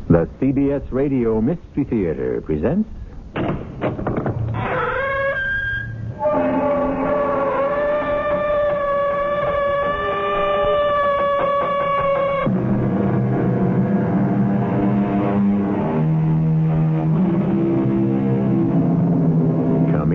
The CBS Radio Mystery Theater presents... Come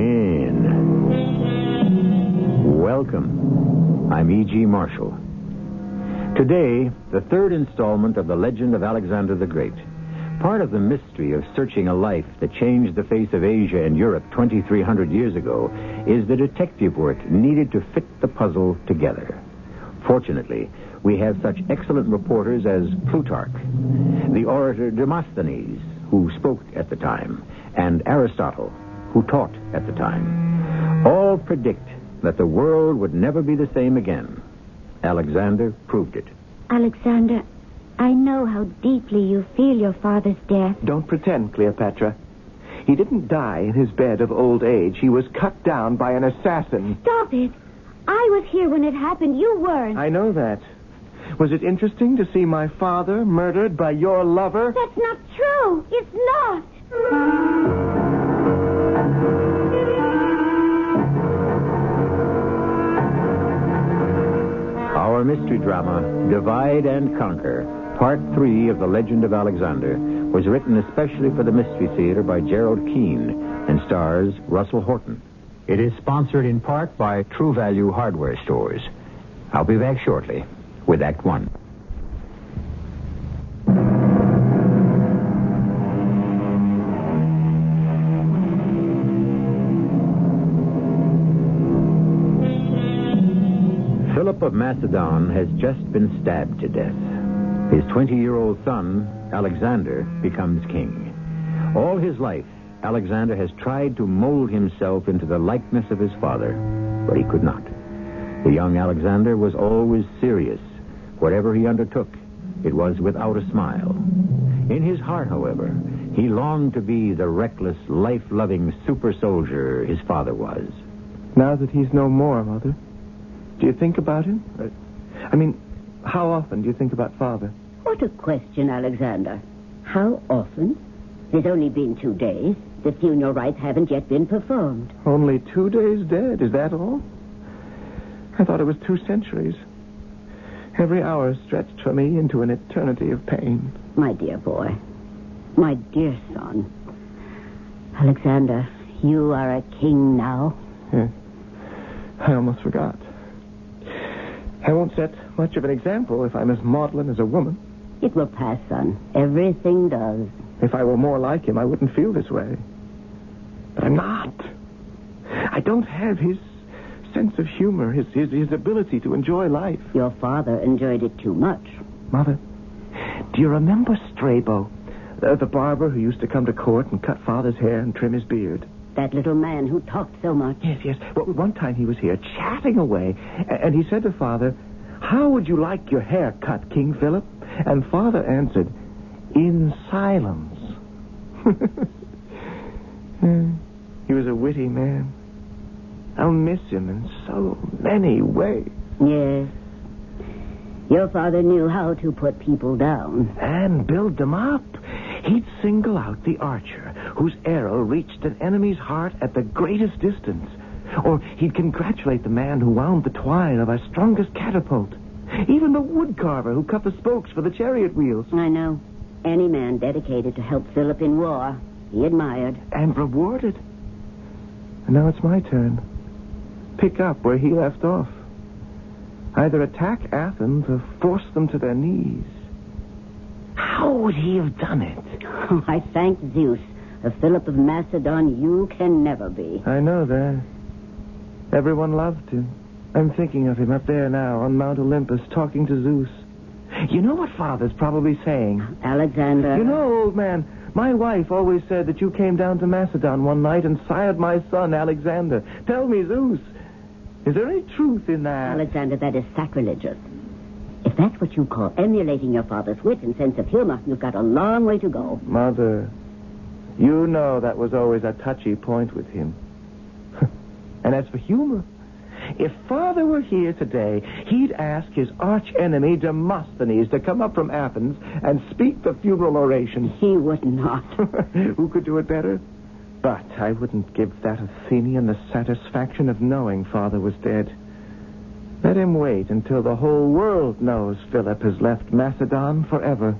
in. Welcome. I'm E.G. Marshall. Today, the third installment of the legend of Alexander the Great. Part of the mystery of searching a life that changed the face of Asia and Europe 2,300 years ago is the detective work needed to fit the puzzle together. Fortunately, we have such excellent reporters as Plutarch, the orator Demosthenes, who spoke at the time, and Aristotle, who taught at the time. All predict that the world would never be the same again. Alexander proved it. Alexander, I know how deeply you feel your father's death. Don't pretend, Cleopatra. He didn't die in his bed of old age. He was cut down by an assassin. Stop it. I was here when it happened. You weren't. I know that. Was it interesting to see my father murdered by your lover? That's not true. It's not. Our mystery drama, Divide and Conquer, Part 3 of The Legend of Alexander, was written especially for the Mystery Theater by Gerald Keane and stars Russell Horton. It is sponsored in part by True Value Hardware Stores. I'll be back shortly with Act 1. Philip of Macedon has just been stabbed to death. His 20-year-old son, Alexander, becomes king. All his life, Alexander has tried to mold himself into the likeness of his father, but he could not. The young Alexander was always serious. Whatever he undertook, it was without a smile. In his heart, however, he longed to be the reckless, life-loving super soldier his father was. Now that he's no more, Mother, do you think about him? How often do you think about Father? What a question, Alexander. How often? There's only been 2 days. The funeral rites haven't yet been performed. Only 2 days dead, is that all? I thought it was 2 centuries. Every hour stretched for me into an eternity of pain. My dear boy. My dear son. Alexander, you are a king now. Yeah. I almost forgot. I won't set much of an example if I'm as maudlin as a woman. It will pass, son. Everything does. If I were more like him, I wouldn't feel this way. But I'm not. I don't have his sense of humor, his ability to enjoy life. Your father enjoyed it too much. Mother, do you remember Strabo, the barber who used to come to court and cut Father's hair and trim his beard? That little man who talked so much. Yes. Well, one time he was here chatting away, and he said to Father, "How would you like your hair cut, King Philip?" And Father answered, "In silence." He was a witty man. I'll miss him in so many ways. Yes. Your father knew how to put people down. And build them up. He'd single out the archer whose arrow reached an enemy's heart at the greatest distance. Or he'd congratulate the man who wound the twine of our strongest catapult. Even the woodcarver who cut the spokes for the chariot wheels. I know. Any man dedicated to help Philip in war, he admired. And rewarded. And now it's my turn. Pick up where he left off. Either attack Athens or force them to their knees. How would he have done it? Oh, I thank Zeus. A Philip of Macedon you can never be. I know that. Everyone loved him. I'm thinking of him up there now on Mount Olympus talking to Zeus. You know what Father's probably saying? Alexander. You know, old man, my wife always said that you came down to Macedon one night and sired my son, Alexander. Tell me, Zeus, is there any truth in that? Alexander, that is sacrilegious. If that's what you call emulating your father's wit and sense of humor, you've got a long way to go. Mother, you know that was always a touchy point with him. And as for humor, If Father were here today, he'd ask his arch-enemy Demosthenes to come up from Athens and speak the funeral oration. He would not. Who could do it better? But I wouldn't give that Athenian the satisfaction of knowing Father was dead. Let him wait until the whole world knows Philip has left Macedon forever.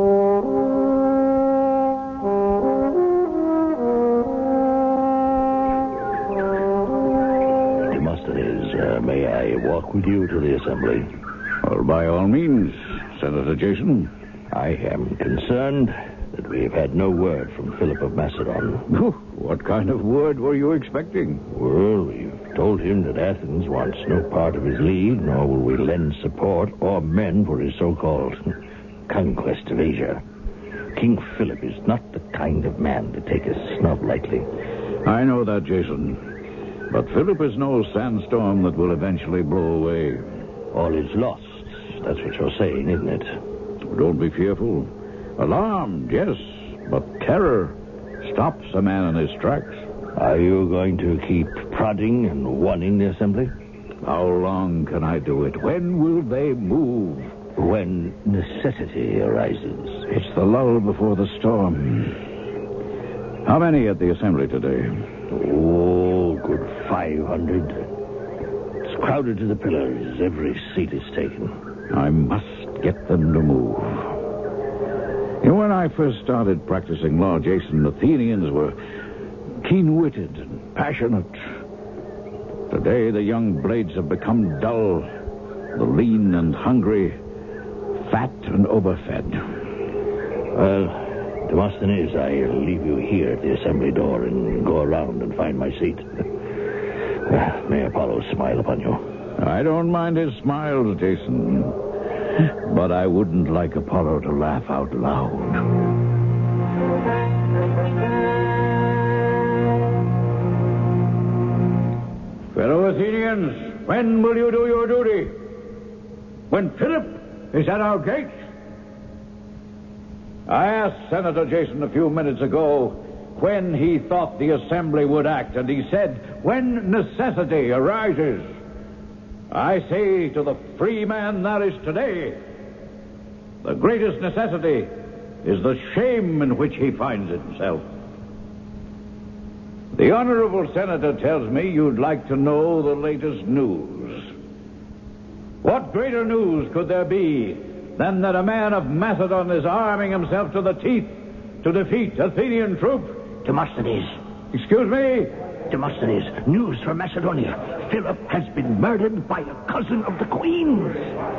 Demosthenes, may I walk with you to the assembly? Well, by all means, Senator Jason. I am concerned that we have had no word from Philip of Macedon. What kind of word were you expecting? Well, we've told him that Athens wants no part of his lead, nor will we lend support or men for his so-called conquest of Asia. King Philip is not the kind of man to take a snub lightly. I know that, Jason. But Philip is no sandstorm that will eventually blow away. All is lost. That's what you're saying, isn't it? Don't be fearful. Alarmed, yes, but terror stops a man in his tracks. Are you going to keep prodding and warning the assembly? How long can I do it? When will they move? When necessity arises. It's the lull before the storm. How many at the assembly today? Oh, good 500. It's crowded to the pillars. Every seat is taken. I must get them to move. You know, when I first started practicing law, Jason, Athenians were keen-witted and passionate. Today, the young blades have become dull, the lean and hungry, fat and overfed. Well, Demosthenes, I'll leave you here at the assembly door and go around and find my seat. May Apollo smile upon you. I don't mind his smiles, Jason. But I wouldn't like Apollo to laugh out loud. Fellow Athenians, when will you do your duty? When Philip is at our gates? I asked Senator Jason a few minutes ago when he thought the assembly would act, and he said, when necessity arises. I say to the free man that is today, the greatest necessity is the shame in which he finds himself. The honorable senator tells me you'd like to know the latest news. What greater news could there be than that a man of Macedon is arming himself to the teeth to defeat Athenian troops? Demosthenes. Excuse me? Demosthenes, news from Macedonia. Philip has been murdered by a cousin of the Queen's.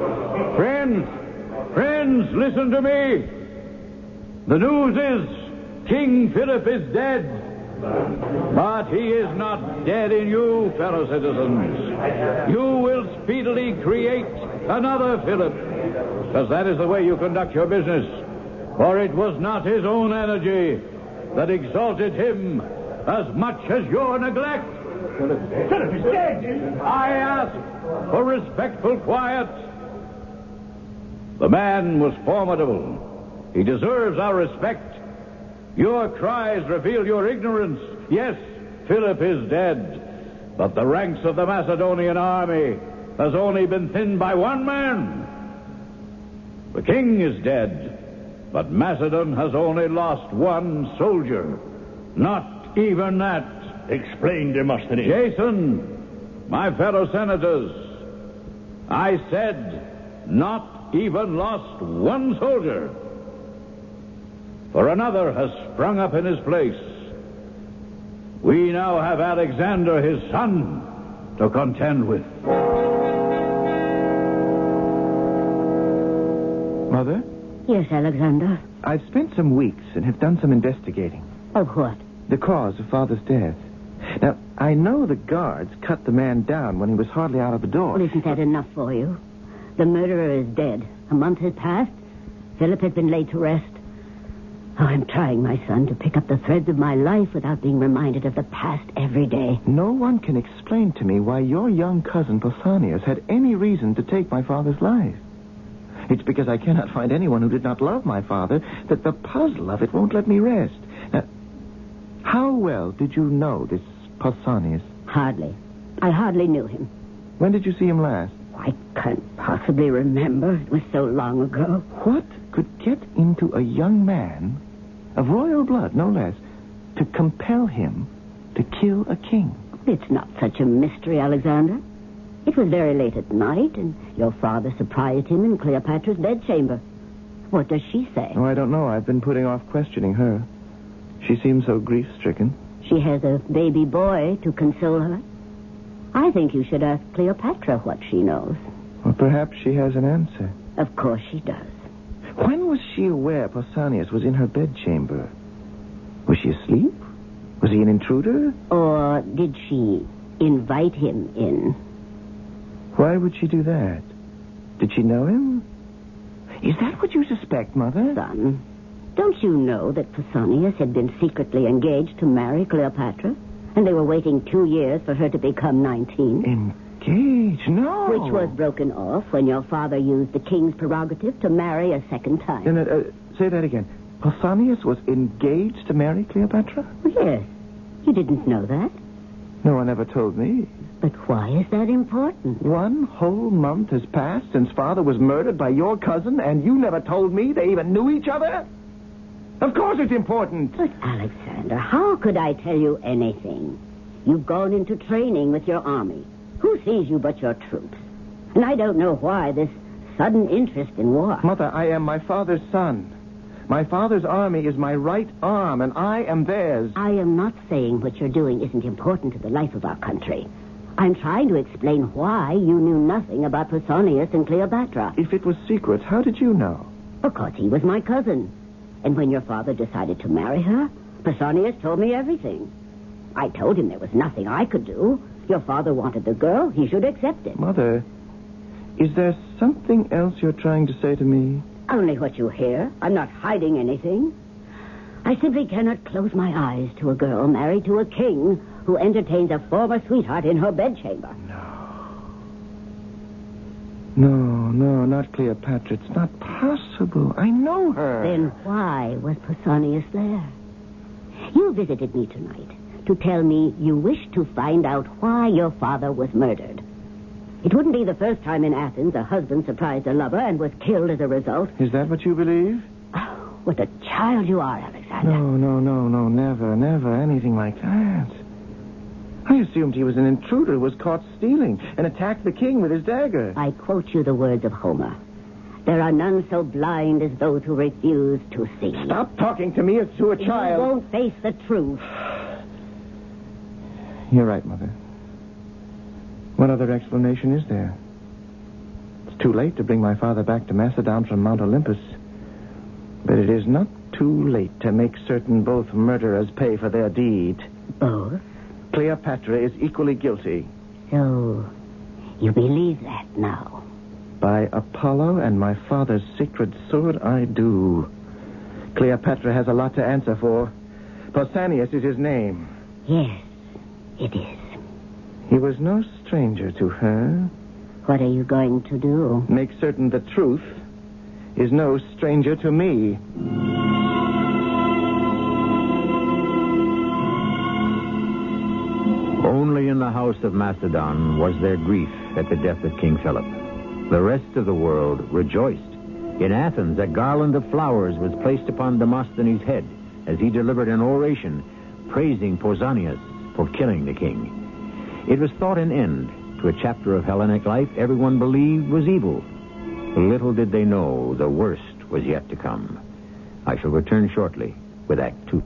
Friends, listen to me. The news is King Philip is dead. But he is not dead in you, fellow citizens. You will speedily create another Philip, because that is the way you conduct your business. For it was not his own energy that exalted him as much as your neglect. Philip is dead. I ask for respectful quiet. The man was formidable. He deserves our respect. Your cries reveal your ignorance. Yes, Philip is dead. But the ranks of the Macedonian army has only been thinned by one man. The king is dead, but Macedon has only lost one soldier. Not even that. Explain, Demosthenes. Jason, my fellow senators, I said not even lost one soldier. For another has sprung up in his place. We now have Alexander, his son, to contend with. Mother? Yes, Alexander. I've spent some weeks and have done some investigating. Of what? The cause of Father's death. Now, I know the guards cut the man down when he was hardly out of the door. Well, isn't that enough for you? The murderer is dead. A month has passed. Philip has been laid to rest. Oh, I'm trying, my son, to pick up the threads of my life without being reminded of the past every day. No one can explain to me why your young cousin Pausanias had any reason to take my father's life. It's because I cannot find anyone who did not love my father that the puzzle of it won't let me rest. Now, how well did you know this Pausanias? Hardly. I hardly knew him. When did you see him last? I can't possibly remember. It was so long ago. What could get into a young man, of royal blood, no less, to compel him to kill a king? It's not such a mystery, Alexander. It was very late at night, and your father surprised him in Cleopatra's bedchamber. What does she say? Oh, I don't know. I've been putting off questioning her. She seems so grief-stricken. She has a baby boy to console her. I think you should ask Cleopatra what she knows. Well, perhaps she has an answer. Of course she does. When was she aware Pausanias was in her bedchamber? Was she asleep? Was he an intruder? Or did she invite him in? Why would she do that? Did she know him? Is that what you suspect, Mother? Son, don't you know that Pausanias had been secretly engaged to marry Cleopatra? And they were waiting 2 years for her to become 19. Engaged? No. Which was broken off when your father used the king's prerogative to marry a second time. Say that again. Pausanias was engaged to marry Cleopatra? Yes. You didn't know that? No one ever told me. But why is that important? 1 whole month has passed since father was murdered by your cousin, and you never told me they even knew each other? Of course it's important. But, Alexander, how could I tell you anything? You've gone into training with your army. Who sees you but your troops? And I don't know why this sudden interest in war. Mother, I am my father's son. My father's army is my right arm, and I am theirs. I am not saying what you're doing isn't important to the life of our country. I'm trying to explain why you knew nothing about Pausanias and Cleopatra. If it was secret, how did you know? Because he was my cousin. And when your father decided to marry her, Pausanias told me everything. I told him there was nothing I could do. Your father wanted the girl. He should accept it. Mother, is there something else you're trying to say to me? Only what you hear. I'm not hiding anything. I simply cannot close my eyes to a girl married to a king who entertains a former sweetheart in her bedchamber. No, not Cleopatra. It's not possible. I know her. Then why was Pausanias there? You visited me tonight to tell me you wished to find out why your father was murdered. It wouldn't be the first time in Athens a husband surprised a lover and was killed as a result. Is that what you believe? Oh, what a child you are, Alexander. No, never anything like that. I assumed he was an intruder who was caught stealing and attacked the king with his dagger. I quote you the words of Homer. There are none so blind as those who refuse to see. Stop talking to me as to a child. You won't face the truth. You're right, Mother. What other explanation is there? It's too late to bring my father back to Macedon from Mount Olympus. But it is not too late to make certain both murderers pay for their deed. Both? Cleopatra is equally guilty. So, you believe that now? By Apollo and my father's sacred sword, I do. Cleopatra has a lot to answer for. Pausanias is his name. Yes, it is. He was no stranger to her. What are you going to do? Make certain the truth is no stranger to me. Only in the house of Macedon was there grief at the death of King Philip. The rest of the world rejoiced. In Athens, a garland of flowers was placed upon Demosthenes' head as he delivered an oration praising Pausanias for killing the king. It was thought an end to a chapter of Hellenic life everyone believed was evil. Little did they know the worst was yet to come. I shall return shortly with Act 2.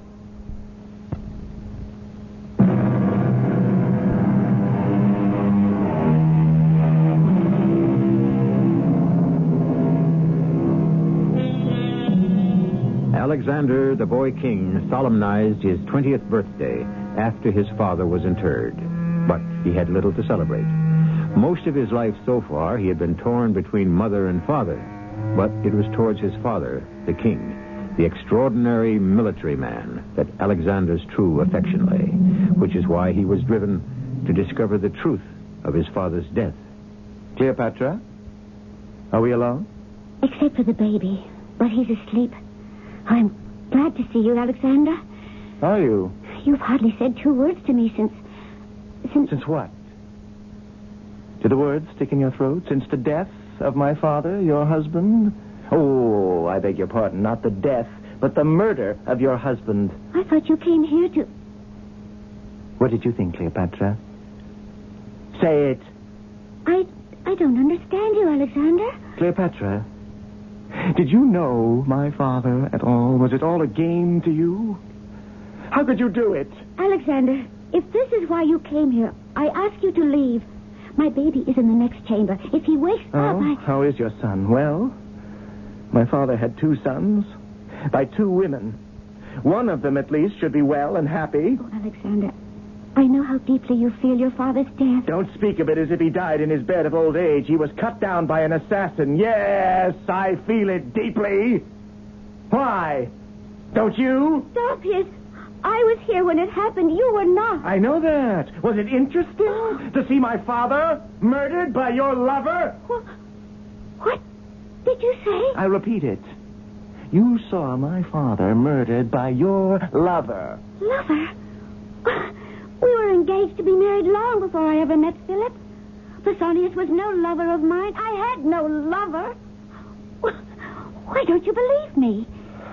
Alexander, the boy king, solemnized his 20th birthday after his father was interred. But he had little to celebrate. Most of his life so far, he had been torn between mother and father. But it was towards his father, the king, the extraordinary military man, that Alexander's true affection lay, which is why he was driven to discover the truth of his father's death. Cleopatra? Are we alone? Except for the baby. But he's asleep. I'm glad to see you, Alexander. Are you? You've hardly said 2 words to me since... Since what? Do the words stick in your throat? Since the death of my father, your husband? Oh, I beg your pardon. Not the death, but the murder of your husband. I thought you came here to... What did you think, Cleopatra? Say it. I don't understand you, Alexander. Cleopatra, did you know my father at all? Was it all a game to you? How could you do it? Alexander, if this is why you came here, I ask you to leave. My baby is in the next chamber. If he wakes up, How is your son? Well, my father had 2 sons by 2 women. One of them, at least, should be well and happy. Oh, Alexander, I know how deeply you feel your father's death. Don't speak of it as if he died in his bed of old age. He was cut down by an assassin. Yes, I feel it deeply. Why? Don't you? Stop it. I was here when it happened. You were not. I know that. Was it interesting to see my father murdered by your lover? What did you say? I repeat it. You saw my father murdered by your lover. Lover? We were engaged to be married long before I ever met Philip. Pausanias was no lover of mine. I had no lover. Why don't you believe me?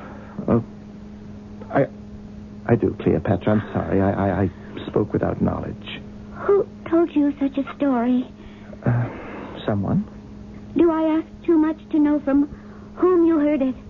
I do, Cleopatra. I'm sorry. I spoke without knowledge. Who told you such a story? Someone. Do I ask too much to know from whom you heard it?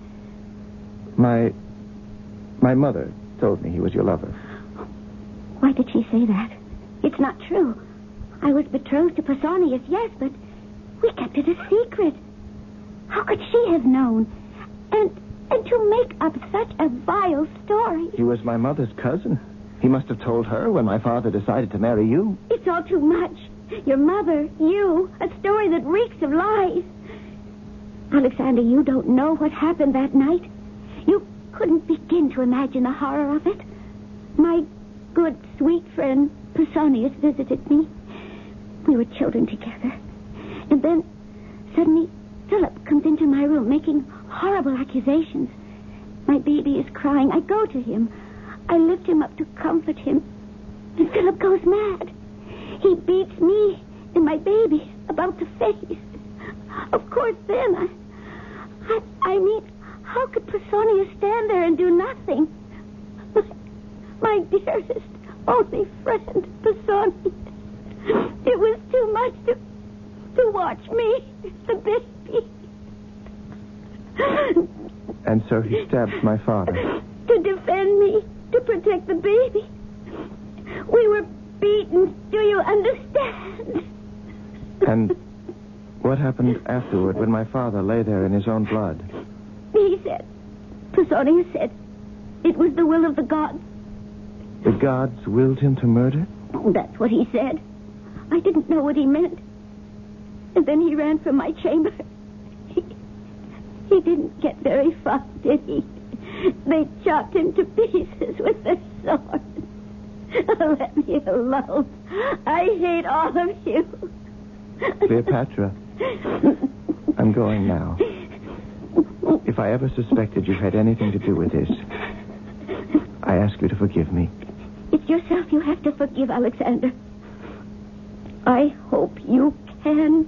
My mother told me he was your lover. Why did she say that? It's not true. I was betrothed to Pausanias, yes, but we kept it a secret. How could she have known? And to make up such a vile story. He was my mother's cousin. He must have told her when my father decided to marry you. It's all too much. Your mother, you, a story that reeks of lies. Alexander, you don't know what happened that night. You couldn't begin to imagine the horror of it. My good, sweet friend, Pausanias, visited me. We were children together. And then, suddenly, Philip comes into my room making horrible accusations. My baby is crying. I go to him. I lift him up to comfort him. And Philip goes mad. He beats me and my baby about the face. Of course, then, I mean, how could Pausanias stand there and do nothing? My dearest, only friend, Pausanias. It was too much to watch me, the baby. And so he stabbed my father. To defend me, to protect the baby. We were beaten. Do you understand? And what happened afterward when my father lay there in his own blood? He said, Pausanias said, it was the will of the gods. The gods willed him to murder? Oh, that's what he said. I didn't know what he meant. And then he ran from my chamber. He didn't get very far, did he? They chopped him to pieces with their swords. Oh, let me alone. I hate all of you. Cleopatra, I'm going now. If I ever suspected you had anything to do with this, I ask you to forgive me. It's yourself you have to forgive, Alexander. I hope you can.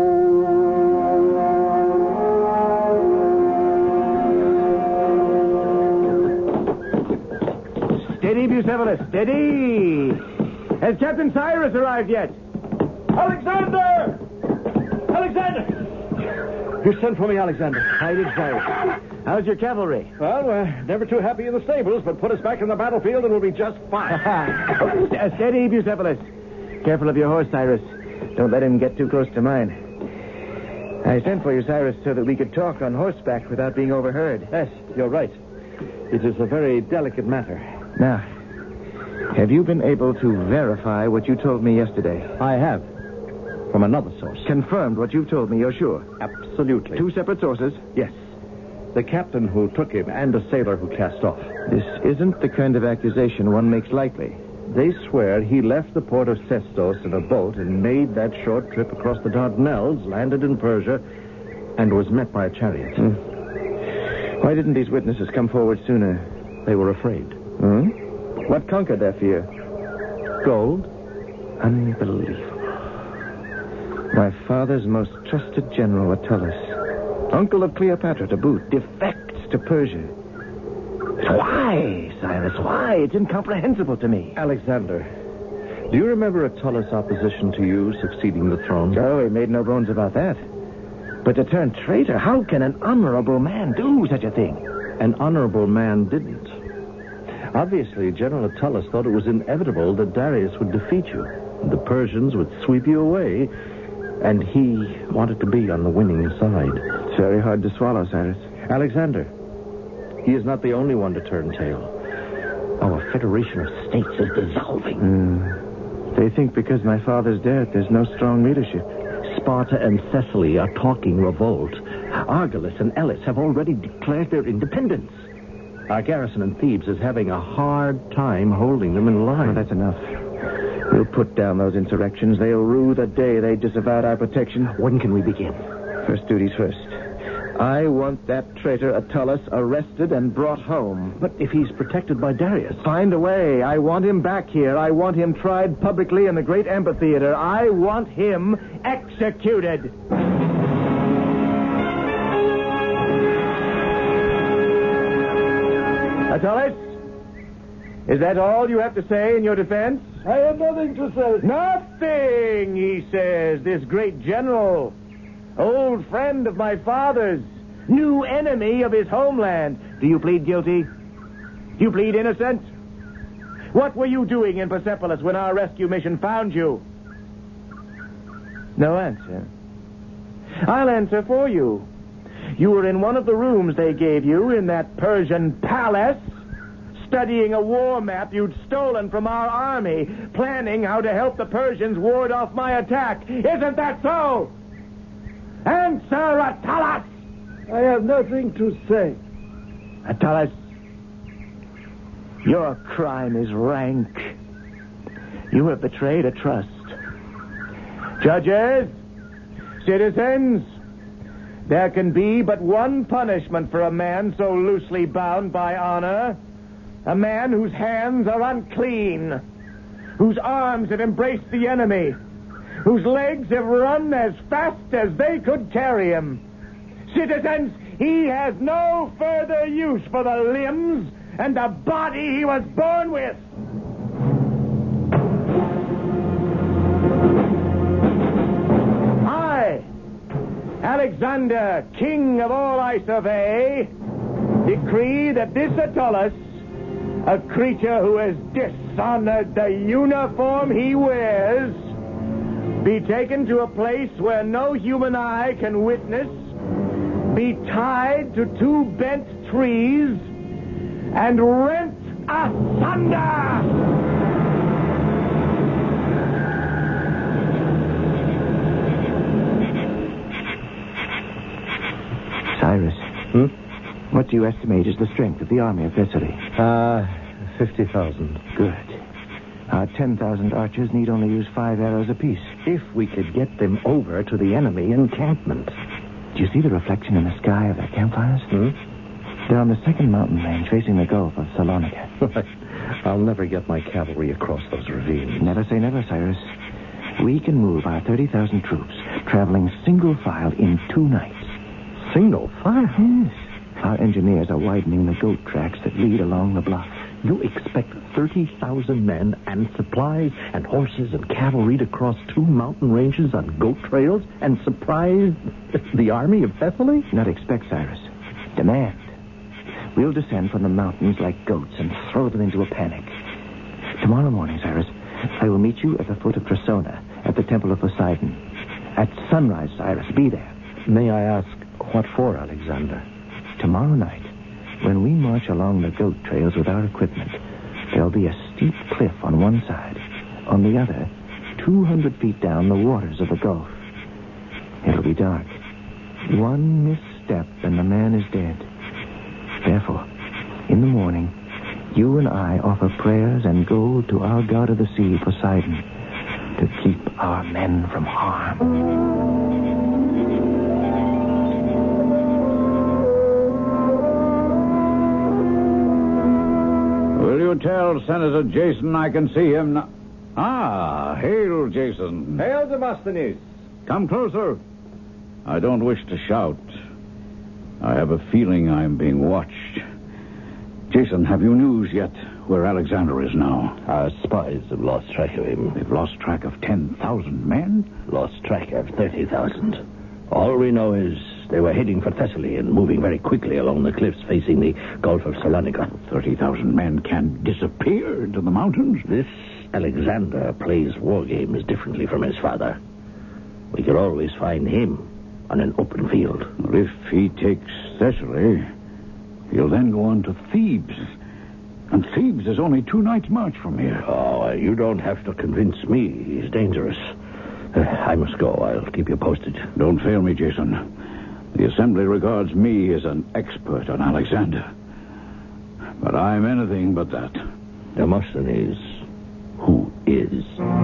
Steady, Bucephalus, steady. Has Captain Cyrus arrived yet? Alexander! Alexander! You sent for me, Alexander. I did, Cyrus. How's your cavalry? Well, we're never too happy in the stables, but put us back in the battlefield and we'll be just fine. Steady, Bucephalus. Careful of your horse, Cyrus. Don't let him get too close to mine. I sent for you, Cyrus, so that we could talk on horseback without being overheard. Yes, you're right. It is a very delicate matter. Now, have you been able to verify what you told me yesterday? I have. From another source. Confirmed what you've told me, you're sure? Absolutely. 2 separate sources? Yes. The captain who took him and a sailor who cast off. This isn't the kind of accusation one makes lightly. They swear he left the port of Sestos in a boat and made that short trip across the Dardanelles, landed in Persia, and was met by a chariot. Why didn't these witnesses come forward sooner? They were afraid. What conquered their fear? Gold? Unbelievable. My father's most trusted general, Attalus, uncle of Cleopatra to boot, defects to Persia. Why, Cyrus? Why? It's incomprehensible to me. Alexander, do you remember Attalus' opposition to you succeeding the throne? Oh, he made no bones about that. But to turn traitor, how can an honorable man do such a thing? An honorable man didn't. Obviously, General Attalus thought it was inevitable that Darius would defeat you. The Persians would sweep you away, and he wanted to be on the winning side. It's very hard to swallow, Cyrus. Alexander, he is not the only one to turn tail. Our federation of states is dissolving. They think because my father's dead, there's no strong leadership. Sparta and Thessaly are talking revolt. Argolis and Elis have already declared their independence. Our garrison in Thebes is having a hard time holding them in line. Oh, that's enough. We'll put down those insurrections. They'll rue the day they disavowed our protection. When can we begin? First duties first. I want that traitor Attalus arrested and brought home. But if he's protected by Darius... Find a way. I want him back here. I want him tried publicly in the great amphitheater. I want him executed. Attalus? Is that all you have to say in your defense? I have nothing to say. Nothing, he says, this great general. Old friend of my father's. New enemy of his homeland. Do you plead guilty? Do you plead innocent? What were you doing in Persepolis when our rescue mission found you? No answer. I'll answer for you. You were in one of the rooms they gave you in that Persian palace, studying a war map you'd stolen from our army, planning how to help the Persians ward off my attack. Isn't that so? Answer, Attalus! I have nothing to say. Attalus, your crime is rank. You have betrayed a trust. Judges, citizens, there can be but one punishment for a man so loosely bound by honor. A man whose hands are unclean, whose arms have embraced the enemy, whose legs have run as fast as they could carry him. Citizens, he has no further use for the limbs and the body he was born with. I, Alexander, king of all I survey, decree that this Attalus, a creature who has dishonored the uniform he wears, be taken to a place where no human eye can witness, be tied to two bent trees, and rent asunder! Cyrus. What do you estimate is the strength of the army of Thessaly? 50,000. Good. Our 10,000 archers need only use 5 arrows apiece. If we could get them over to the enemy encampment. Do you see the reflection in the sky of their campfires? They're on the second mountain range facing the Gulf of Salonika. I'll never get my cavalry across those ravines. Never say never, Cyrus. We can move our 30,000 troops, traveling single file in 2 nights. Single file? Yes. Our engineers are widening the goat tracks that lead along the bluff. You expect 30,000 men and supplies and horses and cavalry to cross 2 mountain ranges on goat trails and surprise the army of Thessaly? Not expect, Cyrus. Demand. We'll descend from the mountains like goats and throw them into a panic. Tomorrow morning, Cyrus, I will meet you at the foot of Trasona at the Temple of Poseidon. At sunrise, Cyrus, be there. May I ask, what for, Alexander? Tomorrow night, when we march along the goat trails with our equipment, there'll be a steep cliff on one side. On the other, 200 feet down, the waters of the Gulf. It'll be dark. One misstep and the man is dead. Therefore, in the morning, you and I offer prayers and gold to our god of the sea, Poseidon, to keep our men from harm. Will you tell Senator Jason I can see him now? Ah, hail, Jason. Hail, Demosthenes. Come closer. I don't wish to shout. I have a feeling I'm being watched. Jason, have you news yet where Alexander is now? Our spies have lost track of him. They've lost track of 10,000 men? Lost track of 30,000. All we know is they were heading for Thessaly and moving very quickly along the cliffs facing the Gulf of Salonika. 30,000 men can disappear into the mountains? This Alexander plays war games differently from his father. We could always find him on an open field. Well, if he takes Thessaly, he'll then go on to Thebes. And Thebes is only 2 nights' march from here. Oh, you don't have to convince me he's dangerous. I must go. I'll keep you posted. Don't fail me, Jason. The Assembly regards me as an expert on Alexander. But I'm anything but that. Demosthenes, who is?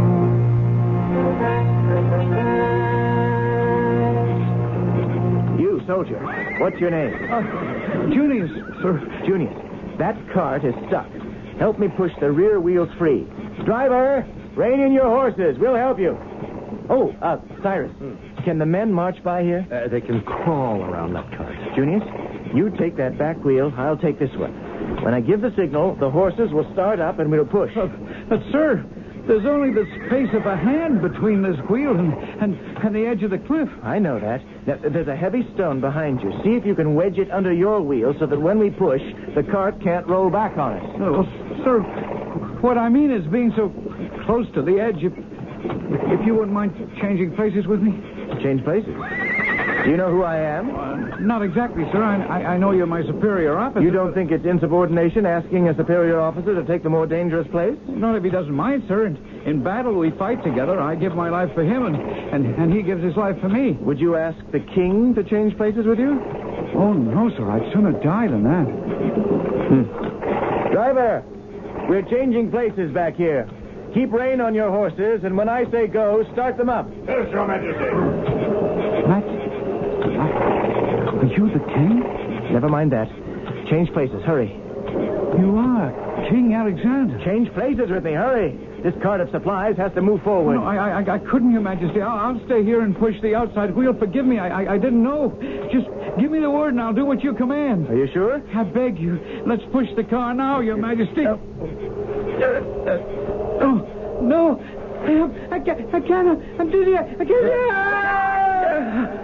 You, soldier, what's your name? Junius, sir. Junius. That cart is stuck. Help me push the rear wheels free. Driver, rein in your horses. We'll help you. Oh, Cyrus, can the men march by here? They can crawl around that cart. Junius, you take that back wheel. I'll take this one. When I give the signal, the horses will start up and we'll push. But, sir, there's only the space of a hand between this wheel and the edge of the cliff. I know that. Now, there's a heavy stone behind you. See if you can wedge it under your wheel so that when we push, the cart can't roll back on us. Well, sir, what I mean is being so close to the edge, if you wouldn't mind changing places with me. Change places? Do you know who I am? Not exactly, sir. I know you're my superior officer. You don't think it's insubordination asking a superior officer to take the more dangerous place? Not if he doesn't mind, sir. In battle, we fight together. I give my life for him, and he gives his life for me. Would you ask the king to change places with you? Oh, no, sir. I'd sooner die than that. Driver, we're changing places back here. Keep rein on your horses, and when I say go, start them up. Yes, Your Majesty. Matt, are you the king? Never mind that. Change places, hurry. You are King Alexander. Change places with me, hurry. This cart of supplies has to move forward. No, I couldn't, Your Majesty. I'll stay here and push the outside wheel. Forgive me, I didn't know. Just give me the word and I'll do what you command. Are you sure? I beg you. Let's push the car now, Your Majesty. Oh, no. I can't. I'm dizzy. I can't.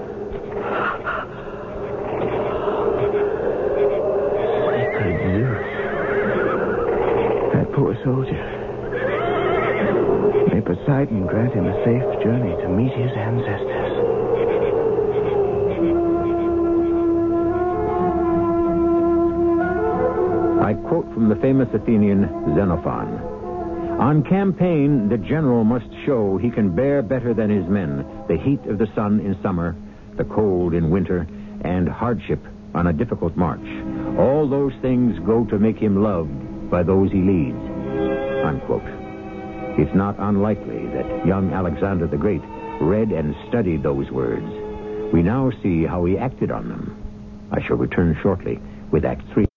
That poor soldier. May Poseidon grant him a safe journey to meet his ancestors. I quote from the famous Athenian Xenophon. On campaign, the general must show he can bear better than his men the heat of the sun in summer, the cold in winter, and hardship on a difficult march. All those things go to make him loved by those he leads. Unquote. It's not unlikely that young Alexander the Great read and studied those words. We now see how he acted on them. I shall return shortly with Act 3.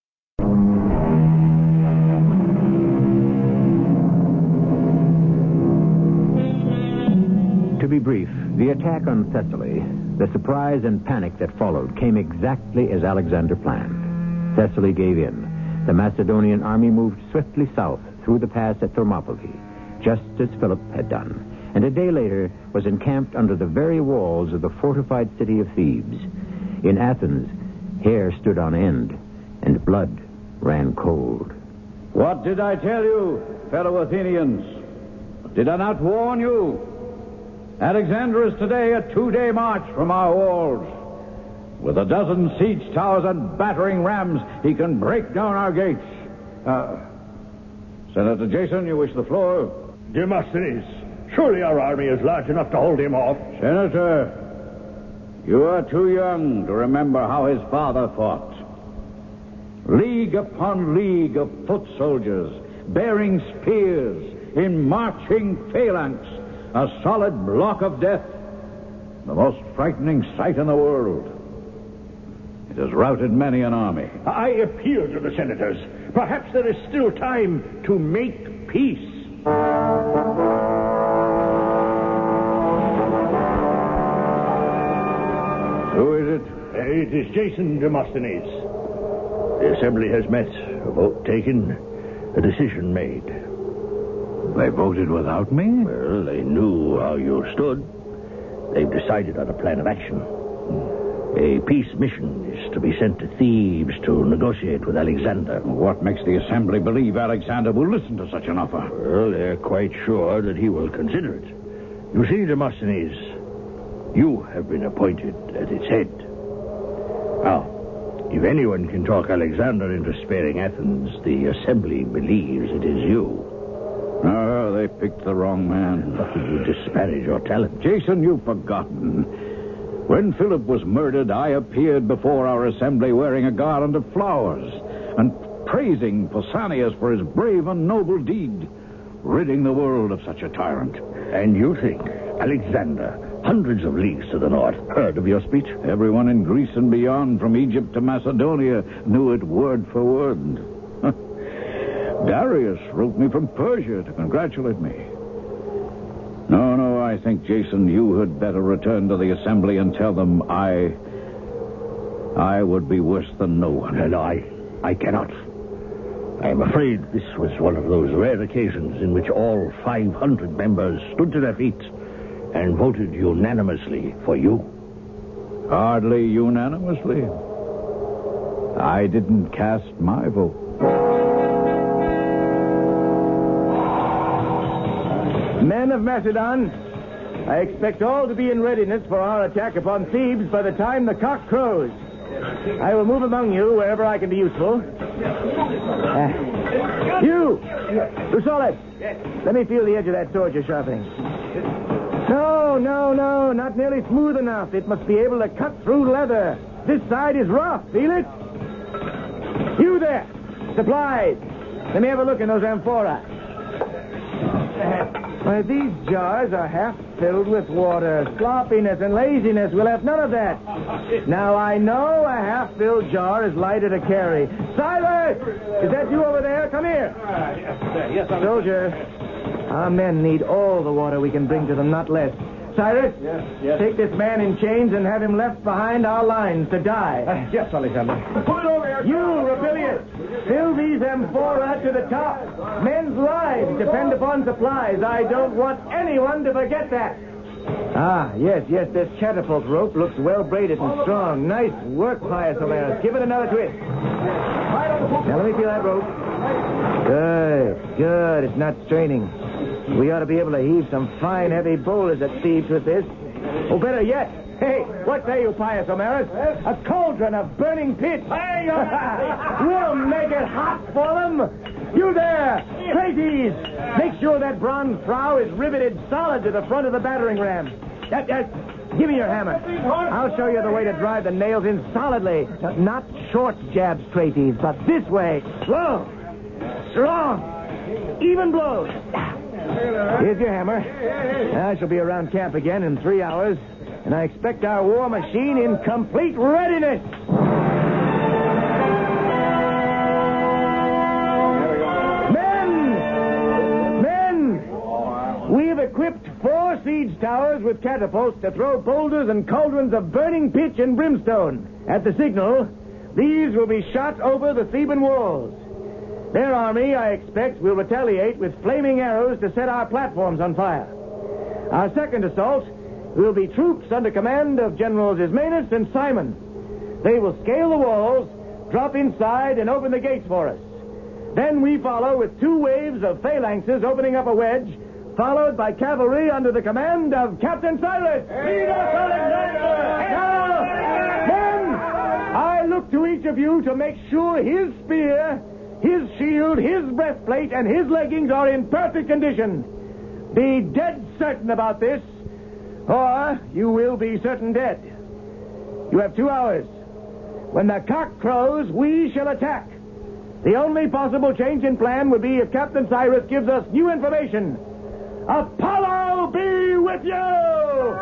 To be brief, the attack on Thessaly, the surprise and panic that followed, came exactly as Alexander planned. Thessaly gave in. The Macedonian army moved swiftly south through the pass at Thermopylae, just as Philip had done, and a day later was encamped under the very walls of the fortified city of Thebes. In Athens, hair stood on end, and blood ran cold. What did I tell you, fellow Athenians? Did I not warn you? Alexander is today a 2-day march from our walls. With a dozen siege towers and battering rams, he can break down our gates. Senator Jason, you wish the floor? Demosthenes, surely our army is large enough to hold him off. Senator, you are too young to remember how his father fought. League upon league of foot soldiers, bearing spears, in marching phalanx, a solid block of death. The most frightening sight in the world. It has routed many an army. I appeal to the senators. Perhaps there is still time to make peace. It is Jason Demosthenes. The assembly has met, a vote taken, a decision made. They voted without me? Well, they knew how you stood. They've decided on a plan of action. A peace mission is to be sent to Thebes to negotiate with Alexander. What makes the assembly believe Alexander will listen to such an offer? Well, they're quite sure that he will consider it. You see, Demosthenes, you have been appointed at its head. Now, if anyone can talk Alexander into sparing Athens, the assembly believes it is you. Oh, they picked the wrong man. You disparage your talent. Jason, you've forgotten. When Philip was murdered, I appeared before our assembly wearing a garland of flowers and praising Pausanias for his brave and noble deed, ridding the world of such a tyrant. And you think Alexander, hundreds of leagues to the north, heard of your speech? Everyone in Greece and beyond, from Egypt to Macedonia, knew it word for word. Darius wrote me from Persia to congratulate me. No, I think, Jason, you had better return to the assembly and tell them I would be worse than no one. No, I cannot. I am afraid this was one of those rare occasions in which all 500 members stood to their feet and voted unanimously for you. Hardly unanimously. I didn't cast my vote. Men of Macedon, I expect all to be in readiness for our attack upon Thebes by the time the cock crows. I will move among you wherever I can be useful. You! Rusolet! Let me feel the edge of that sword you're sharpening. No, not nearly smooth enough. It must be able to cut through leather. This side is rough. Feel it? You there! Supplies! Let me have a look in those amphora. Why, these jars are half filled with water. Sloppiness and laziness will have none of that. Now, I know a half-filled jar is lighter to carry. Silas! Is that you over there? Come here. Yes, sir. Soldier, our men need all the water we can bring to them, not less. Cyrus, Yes. take this man in chains and have him left behind our lines to die. Yes, Alexander. Put it over here. You, Rapilius, fill these amphora to the top. Men's lives depend upon supplies. I don't want anyone to forget that. Ah, yes, this catapult rope looks well braided and strong. Nice work, Pius Homerus. Give it another twist. Now, let me feel that rope. Good. It's not straining. We ought to be able to heave some fine, heavy boulders at Thebes with this. Oh, better yet. Hey, what say you, Pius Homerus? A cauldron of burning pitch. We'll make it hot for them. You there, Crates, make sure that bronze prow is riveted solid to the front of the battering ram. Give me your hammer. I'll show you the way to drive the nails in solidly. Not short jabs, Crates, but this way. Slow, strong, even blows. Here's your hammer. I shall be around camp again in 3 hours, and I expect our war machine in complete readiness. Men! We've equipped 4 siege towers with catapults to throw boulders and cauldrons of burning pitch and brimstone. At the signal, these will be shot over the Theban walls. Their army, I expect, will retaliate with flaming arrows to set our platforms on fire. Our second assault will be troops under command of Generals Ismenus and Simon. They will scale the walls, drop inside, and open the gates for us. Then we follow with 2 waves of phalanxes opening up a wedge, followed by cavalry under the command of Captain Cyrus. Lead us, Alexander! Now, men, I look to each of you to make sure his spear, his shield, his breastplate, and his leggings are in perfect condition. Be dead certain about this, or you will be certain dead. You have 2 hours. When the cock crows, we shall attack. The only possible change in plan would be if Captain Cyrus gives us new information. Apollo be with you!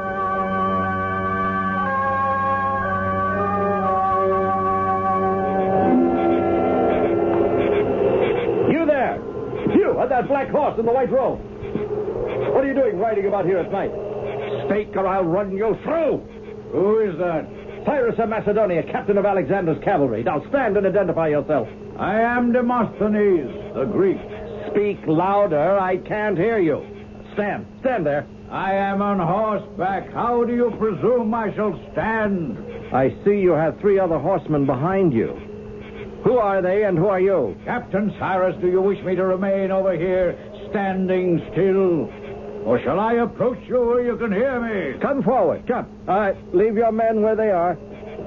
You, on that black horse in the white robe. What are you doing riding about here at night? Speak or I'll run you through. Who is that? Cyrus of Macedonia, captain of Alexander's cavalry. Now stand and identify yourself. I am Demosthenes, the Greek. Speak louder. I can't hear you. Stand. Stand there. I am on horseback. How do you presume I shall stand? I see you have 3 other horsemen behind you. Who are they and who are you? Captain Cyrus, do you wish me to remain over here standing still? Or shall I approach you where you can hear me? Come forward. Come. All right. Leave your men where they are.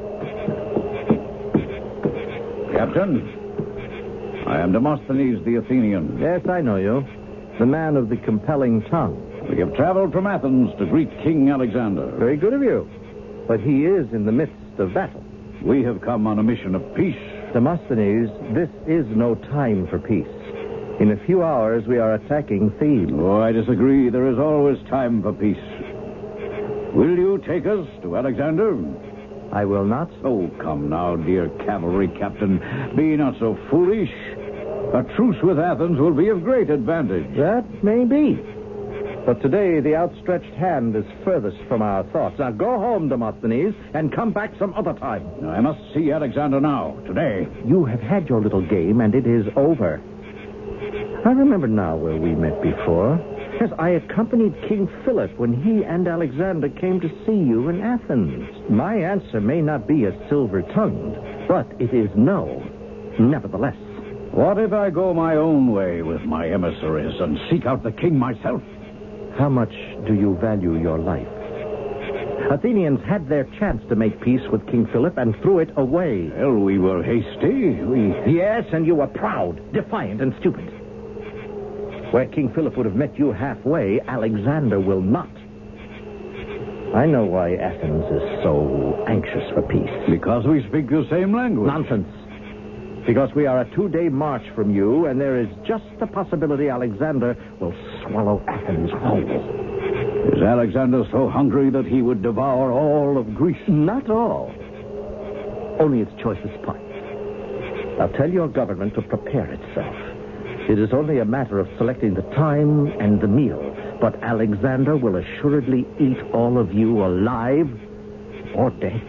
Captain, I am Demosthenes the Athenian. Yes, I know you. The man of the compelling tongue. We have traveled from Athens to greet King Alexander. Very good of you. But he is in the midst of battle. We have come on a mission of peace. Demosthenes, this is no time for peace. In a few hours, we are attacking Thebes. Oh, I disagree. There is always time for peace. Will you take us to Alexander? I will not. Oh, come now, dear cavalry captain. Be not so foolish. A truce with Athens will be of great advantage. That may be. But today, the outstretched hand is furthest from our thoughts. Now, go home, Demosthenes, and come back some other time. I must see Alexander now, today. You have had your little game, and it is over. I remember now where we met before. Yes, I accompanied King Philip when he and Alexander came to see you in Athens. My answer may not be as silver-tongued, but it is no, nevertheless. What if I go my own way with my emissaries and seek out the king myself? How much do you value your life? Athenians had their chance to make peace with King Philip and threw it away. Well, we were hasty. Yes, and you were proud, defiant, and stupid. Where King Philip would have met you halfway, Alexander will not. I know why Athens is so anxious for peace. Because we speak the same language. Nonsense. Because we are a 2-day march from you, and there is just the possibility Alexander will swallow Athens whole. Is Alexander so hungry that he would devour all of Greece? Not all. Only its choicest parts. Now tell your government to prepare itself. It is only a matter of selecting the time and the meal. But Alexander will assuredly eat all of you alive or dead.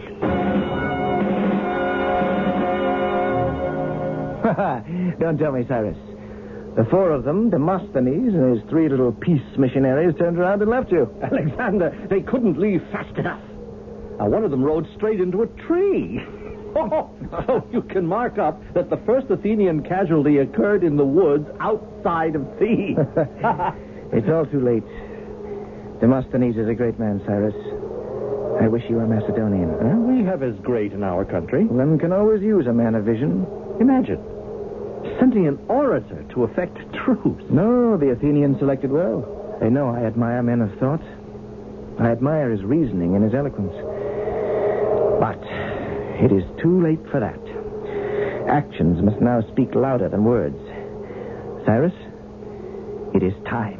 Don't tell me, Cyrus. The 4 of them, Demosthenes and his 3 little peace missionaries, turned around and left you. Alexander, they couldn't leave fast enough. Now, one of them rode straight into a tree. Oh, so you can mark up that the first Athenian casualty occurred in the woods outside of Thebes. It's all too late. Demosthenes is a great man, Cyrus. I wish you were Macedonian. Well, we have as great in our country. One can always use a man of vision. Imagine sending an orator to effect truce. No, the Athenians selected well. They know I admire men of thought. I admire his reasoning and his eloquence. But it is too late for that. Actions must now speak louder than words. Cyrus, it is time.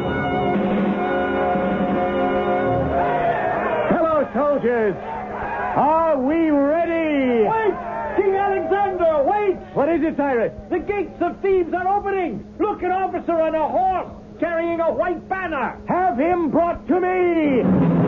Hello, soldiers. Are we ready? Wait! King Alexander, wait! What is it, Cyrus? The gates of Thebes are opening! Look, an officer on a horse carrying a white banner! Have him brought to me!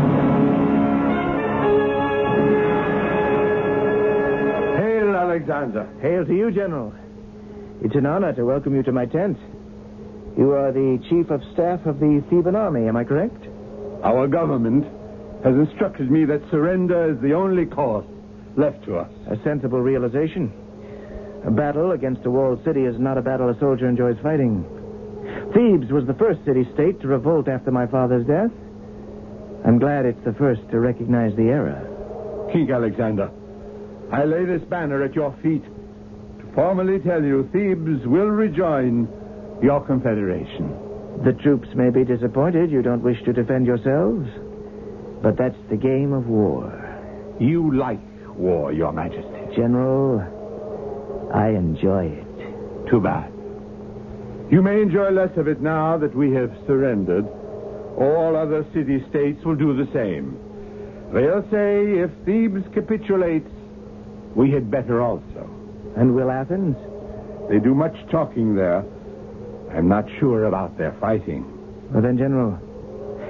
Hail, Alexander. Hail to you, General. It's an honor to welcome you to my tent. You are the chief of staff of the Theban army, am I correct? Our government has instructed me that surrender is the only course left to us. A sensible realization. A battle against a walled city is not a battle a soldier enjoys fighting. Thebes was the first city-state to revolt after my father's death. I'm glad it's the first to recognize the error. King Alexander, I lay this banner at your feet to formally tell you Thebes will rejoin your confederation. The troops may be disappointed you don't wish to defend yourselves, but that's the game of war. You like war, Your Majesty. General, I enjoy it. Too bad. You may enjoy less of it now that we have surrendered. All other city-states will do the same. They'll say if Thebes capitulates, we had better also. And will Athens? They do much talking there. I'm not sure about their fighting. Well then, General,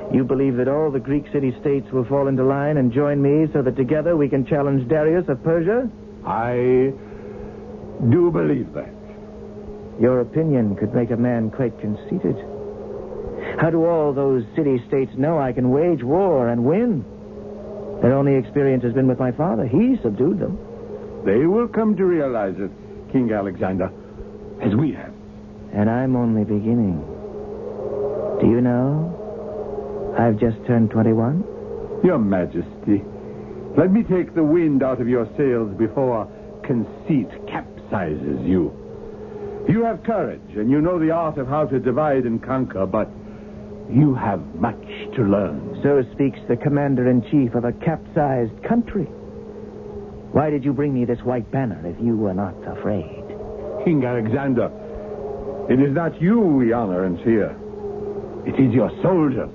You believe that all the Greek city-states will fall into line and join me so that together we can challenge Darius of Persia? I do believe that. Your opinion could make a man quite conceited. How do all those city-states know I can wage war and win? Their only experience has been with my father. He subdued them. They will come to realize it, King Alexander, as we have. And I'm only beginning. Do you know? I've just turned 21. Your Majesty, let me take the wind out of your sails before conceit capsizes you. You have courage, and you know the art of how to divide and conquer, but you have much to learn. So speaks the commander-in-chief of a capsized country. Why did you bring me this white banner if you were not afraid? King Alexander, it is not you we honor and fear. It is your soldiers.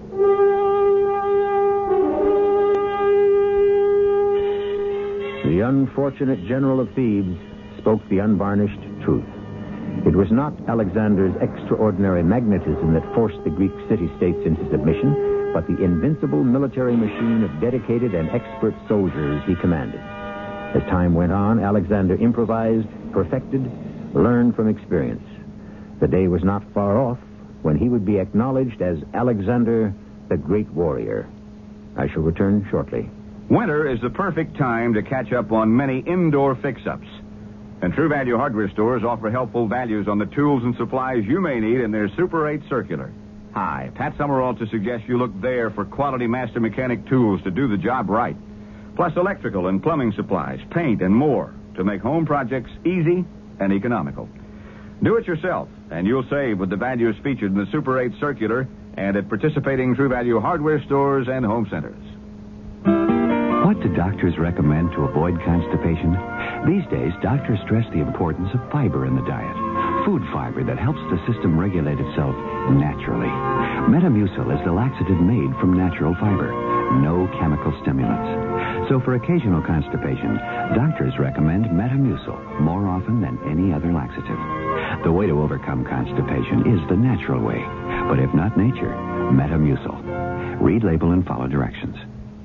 The unfortunate general of Thebes spoke the unvarnished truth. It was not Alexander's extraordinary magnetism that forced the Greek city-states into submission, but the invincible military machine of dedicated and expert soldiers he commanded. As time went on, Alexander improvised, perfected, learned from experience. The day was not far off when he would be acknowledged as Alexander the Great Warrior. I shall return shortly. Winter is the perfect time to catch up on many indoor fix-ups. And True Value hardware stores offer helpful values on the tools and supplies you may need in their Super 8 circular. Hi, Pat Summerall to suggest you look there for quality master mechanic tools to do the job right. Plus electrical and plumbing supplies, paint, and more to make home projects easy and economical. Do it yourself, and you'll save with the values featured in the Super 8 circular and at participating True Value hardware stores and home centers. What do doctors recommend to avoid constipation? These days, doctors stress the importance of fiber in the diet. Food fiber that helps the system regulate itself naturally. Metamucil is the laxative made from natural fiber. No chemical stimulants. So for occasional constipation, doctors recommend Metamucil more often than any other laxative. The way to overcome constipation is the natural way. But if not nature, Metamucil. Read label and follow directions.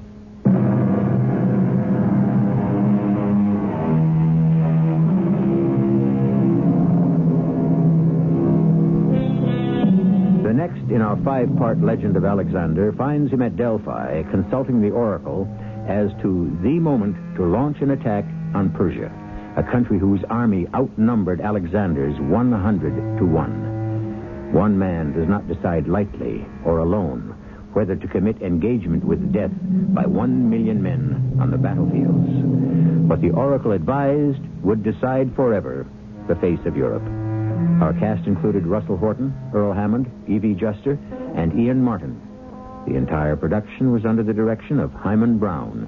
The next in our 5-part legend of Alexander finds him at Delphi consulting the oracle as to the moment to launch an attack on Persia, a country whose army outnumbered Alexander's 100 to 1. One man does not decide lightly or alone whether to commit engagement with death by 1 million men on the battlefields. What the oracle advised would decide forever the face of Europe. Our cast included Russell Horton, Earl Hammond, Evie Juster, and Ian Martin. The entire production was under the direction of Hyman Brown.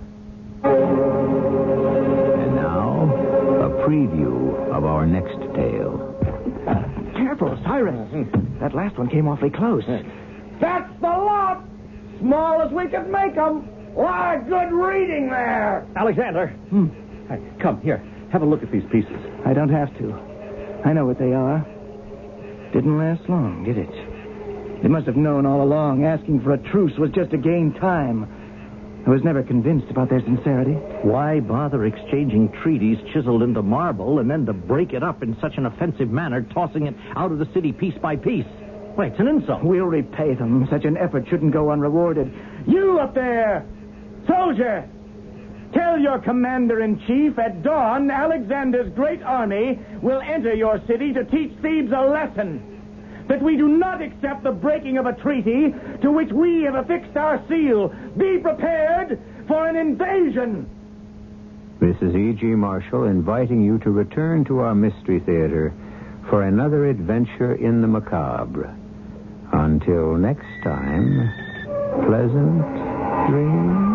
And now, a preview of our next tale. Careful, Cyrus. That last one came awfully close. That's the lot. Small as we could make them. Why, good reading there. Alexander. Hey, come, here. Have a look at these pieces. I don't have to. I know what they are. Didn't last long, did it? They must have known all along asking for a truce was just to gain time. I was never convinced about their sincerity. Why bother exchanging treaties chiseled into marble and then to break it up in such an offensive manner, tossing it out of the city piece by piece? Why, it's an insult. We'll repay them. Such an effort shouldn't go unrewarded. You up there, soldier, tell your commander-in-chief at dawn Alexander's great army will enter your city to teach Thebes a lesson. That we do not accept the breaking of a treaty to which we have affixed our seal. Be prepared for an invasion. This is E.G. Marshall inviting you to return to our Mystery Theater for another adventure in the macabre. Until next time, pleasant dreams.